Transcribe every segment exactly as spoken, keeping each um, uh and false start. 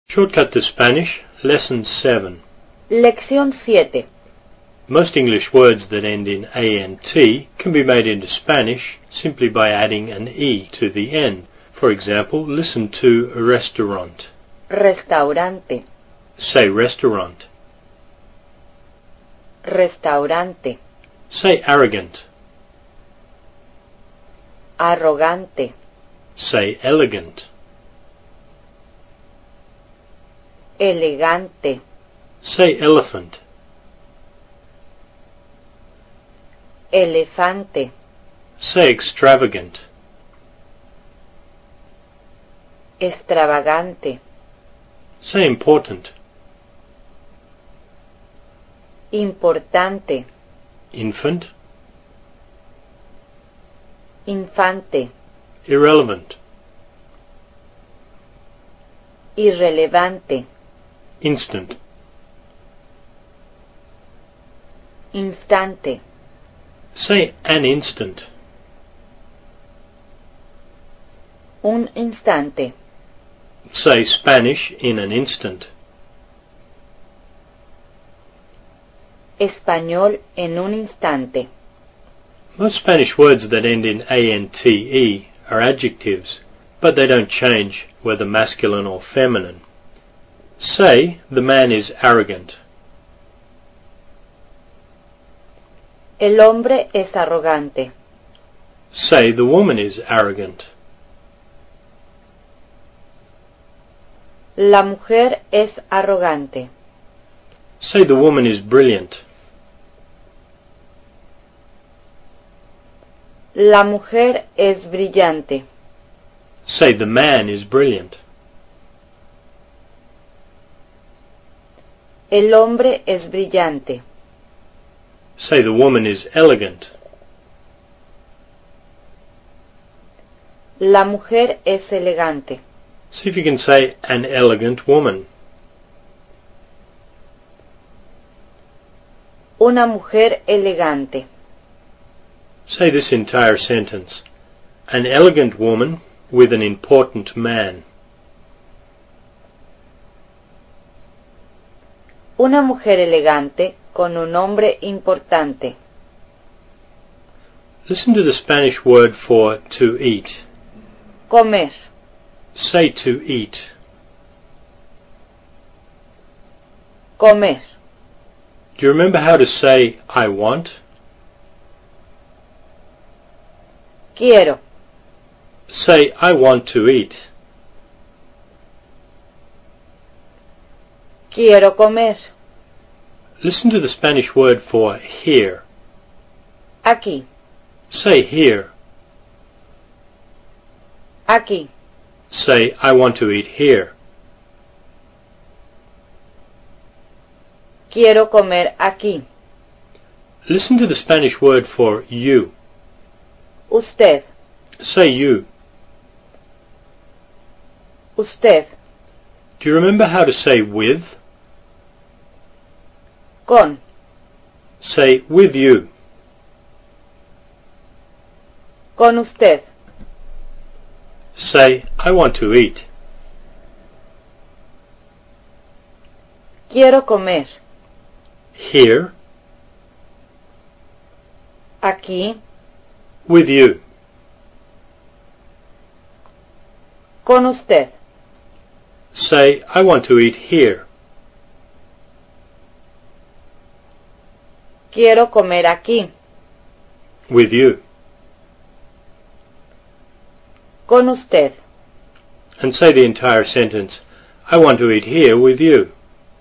Shortcut to Spanish, Lesson seven. Lección siete. Most English words that end in ant can be made into Spanish simply by adding an e to the end. For example, listen to restaurant. Restaurante. Say restaurant. Restaurante. Say arrogant. Arrogante. Say elegant. Elegante. Say elephant. Elefante. Say extravagant. Extravagante. Say important. Importante. Infant. Infante. Irrelevant. Irrelevante. Instant. Instante. Say an instant. Un instante. Say Spanish in an instant. Español en un instante. Most Spanish words that end in ante are adjectives, but they don't change whether masculine or feminine. Say, the man is arrogant. El hombre es arrogante. Say, the woman is arrogant. La mujer es arrogante. Say, the woman is brilliant. La mujer es brillante. Say, the man is brilliant. El hombre es brillante. Say, the woman is elegant. La mujer es elegante. See if you can say an elegant woman. Una mujer elegante. Say this entire sentence. An elegant woman with an important man. Una mujer elegante con un hombre importante. Listen to the Spanish word for to eat. Comer. Say to eat. Comer. Do you remember how to say I want? Quiero. Say I want to eat. Quiero comer. Listen to the Spanish word for here. Aquí. Say here. Aquí. Say I want to eat here. Quiero comer aquí. Listen to the Spanish word for you. Usted. Say you. Usted. Do you remember how to say with? Con. Say with you. Con usted. Say I want to eat. Quiero comer. Here. Aquí. With you. Con usted. Say I want to eat here. Quiero comer aquí. With you. Con usted. And say the entire sentence. I want to eat here with you.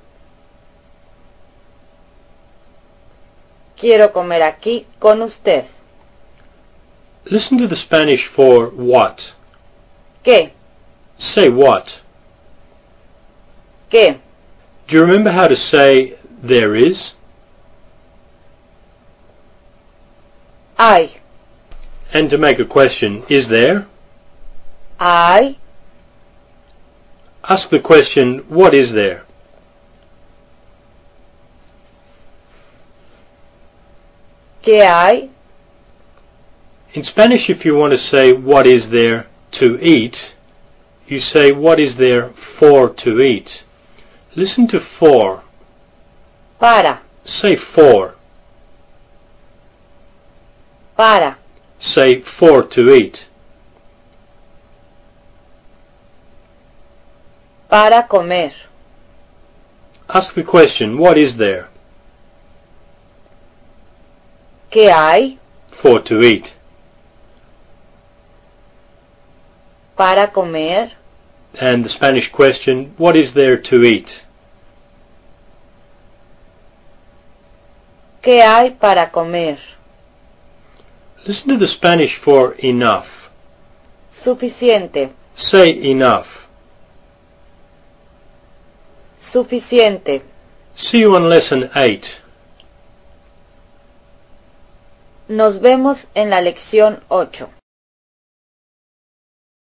Quiero comer aquí con usted. Listen to the Spanish for what. ¿Qué? Say what. ¿Qué? Do you remember how to say there is? Hay. And to make a question, is there? Hay. Ask the question, what is there? ¿Qué hay? In Spanish, if you want to say what is there to eat, you say, what is there for to eat? Listen to for. Para. Say for. Para. Say for to eat. Para comer. Ask the question, what is there? ¿Qué hay? For to eat. Para comer. And the Spanish question, what is there to eat? ¿Qué hay para comer? Listen to the Spanish for enough. Suficiente. Say enough. Suficiente. See you on lesson eight. Nos vemos en la lección ocho.